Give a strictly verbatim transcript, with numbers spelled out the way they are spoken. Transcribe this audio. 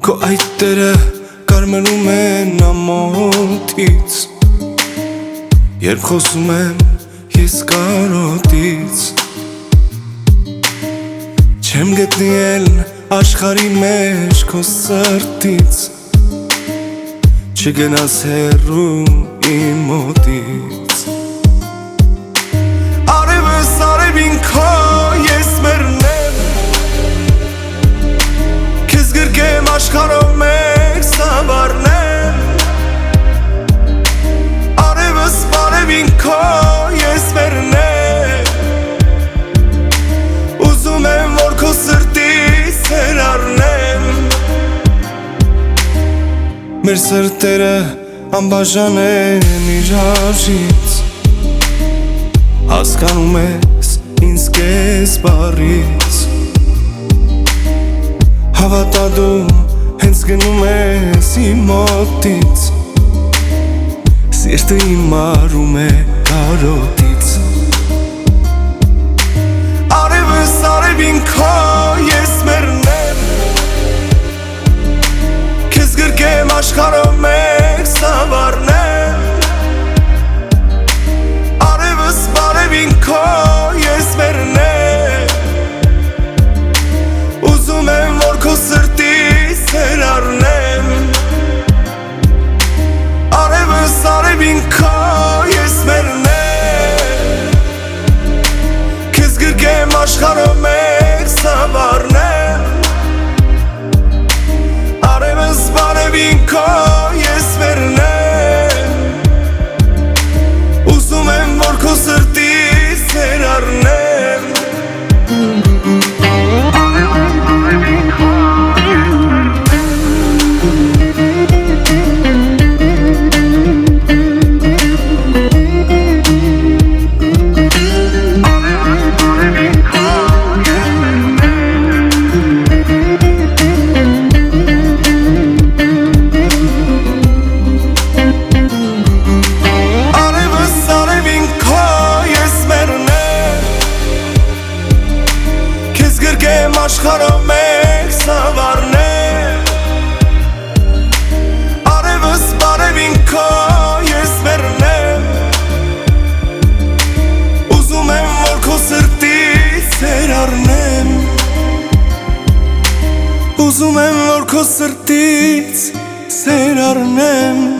Քո այդ տերը կարմրում են ամոթից, երբ խոսում եմ ես կարոտից, չեմ գտնի էլ աշխարհի մեջ քո սրտից, չգնաս հեռու իմ մոտից։ Արևս արևին քո ես մեռնեմ, քեզ գրկեմ աշխարհով մեկ սավառնեմ։ Արևս արևին քո ես մեռնեմ, ուզում եմ որ քո սրտից հեր առնեմ։ Մեր սրտերը անբաժան են իրարից, հասկանում ես ինձ կես բառից, հավատա դու հենց գնում ես իմ մոտից, սիրտը իմ արում է կարոտից։ Արևս արևին քո ես մեռնեմ, քեզ գրկեմ աշխարհով մեկ սավառնեմ։ Արևս արևին քո ես մեռնեմ, ուզում եմ որ քո սրտից հեր առնեմ։ Արևս արևին քո ես մեռնեմ, քեզ գրկեմ աշխարհով մեկ սավառնեմ։ Արևս արևին քո ես մեռնեմ, ուզում եմ որ քո սրտից հեր առնեմ։ Աշխարհով մեկ սավառնեմ, արևս արևին քո ես մեռնեմ, ուզում եմ որ քո սրտից հեր առնեմ, ուզում եմ որ քո սրտից հեր առնեմ։